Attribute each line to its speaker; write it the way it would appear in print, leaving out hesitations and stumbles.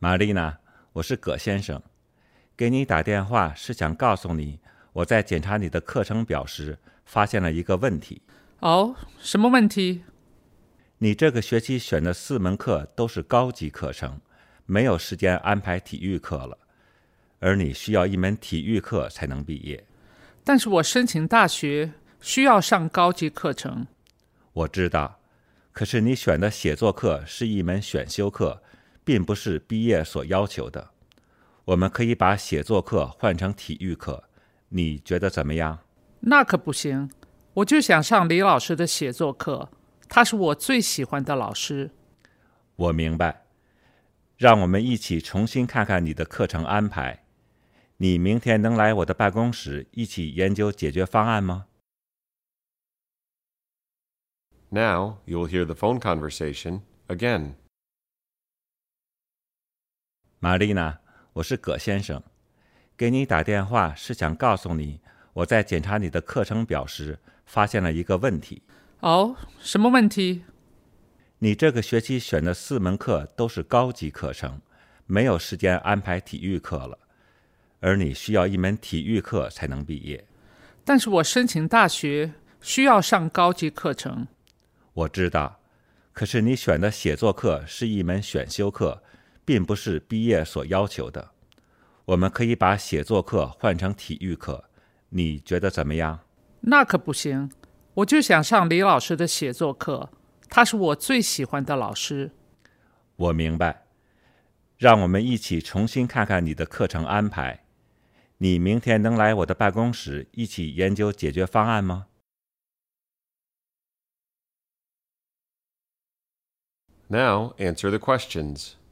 Speaker 1: 玛丽娜，我是葛先生，给你打电话是想告诉你，我在检查你的课程表时发现了一个问题。
Speaker 2: 哦，什么问题？
Speaker 1: 你这个学期选的4门课都是高级课程，没有时间安排体育课了，而你需要一门体育课才能毕业。
Speaker 2: 但是我申请大学需要上高级课程。
Speaker 1: 我知道，可是你选的写作课是一门选修课，并不是毕业所要求的。我们可以把写作课换成体育课，你觉得怎么样？
Speaker 2: 那可不行，我就想上李老师的写作课，他是我最喜欢的老师。
Speaker 1: 我明白，让我们一起重新看看你的课程安排。你明天能来我的办公室一起研究解决方案吗？
Speaker 3: Now you will hear the phone conversation again.
Speaker 1: 玛丽娜，我是葛先生，给你打电话是想告诉你，我在检查你的课程表时发现了一个问题。
Speaker 2: 哦，什么问题？
Speaker 1: 你这个学期选的4门课都是高级课程，没有时间安排体育课了，而你需要一门体育课才能毕业。
Speaker 2: 但是我申请大学需要上高级课程。
Speaker 1: 我知道，可是你选的写作课是一门选修课，并不是毕业所要求的。我们可以把写作课换成体育课，你觉得怎么样？
Speaker 2: 那可不行，我就想上李老师的写作课，他是我最喜欢的老师。
Speaker 1: 我明白，让我们一起重新看看你的课程安排。你明天能来我的办公室一起研究解决方案吗？
Speaker 3: Now answer the questions.